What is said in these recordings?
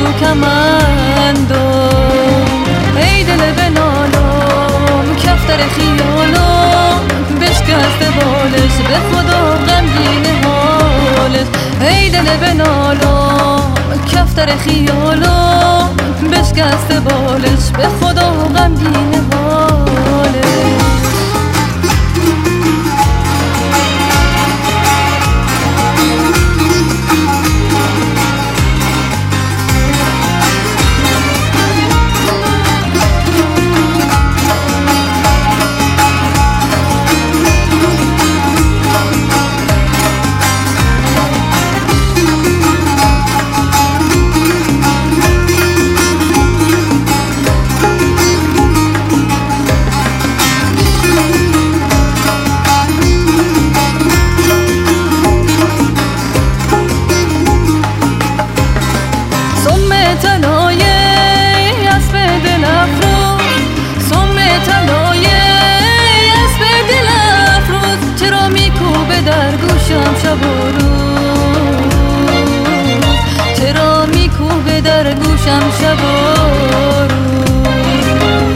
تو کمندم. ای دل بنالم کفتر خیالم بشکسته بالش، به خدا غمگین حالش. ای دل بنالم کفتر خیالم بشکسته بالش، به خدا غمگین حالش. چرا میکوبه در گوشم شب و روز؟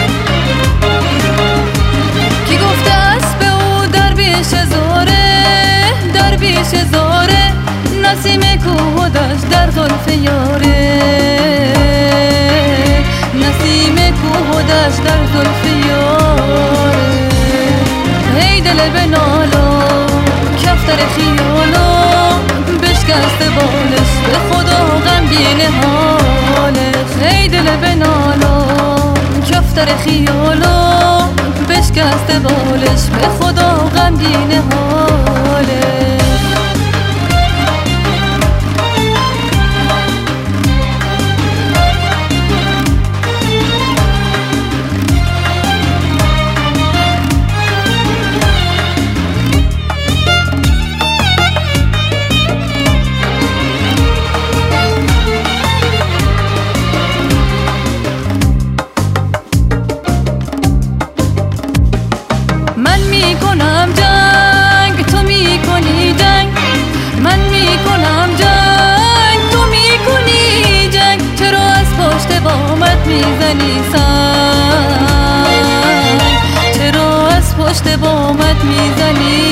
کی گفته اسب او درویش زاره، درویش زاره، نسیم کوه و دشت در زلف یاره، نسیم کوه و دشت در زلف یاره. ای دل بنالم کفتر خیالم بشکسته بالش، به خدا غمگین حالش. ای دل بنالم کفتر خیالم بشکسته بالش، به خدا غمگین حالش. من میکنم جنگ تو میکنی جنگ، من میکنم جنگ تو میکنی جنگ. چرا از پشت بامت میزنی سنگ، چرا از پشت بامت میزنی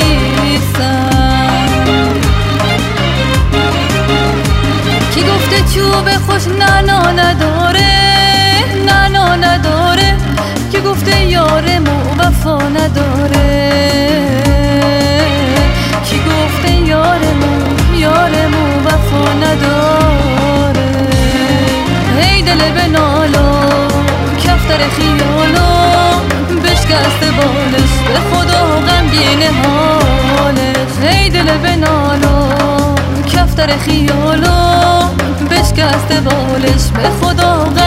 سنگ؟ کی گفته چوب خوش نعنا نداره، نعنا نداره؟ کی گفته یار مو وفا نداره؟ کی گفته یار مو وفا نداره؟ ای دل بنالم کفتر خیالم بشکسته بالش، به خدا غمگین حالش. ای دل بنالم کفتر خیالم بشکسته بالش، به خدا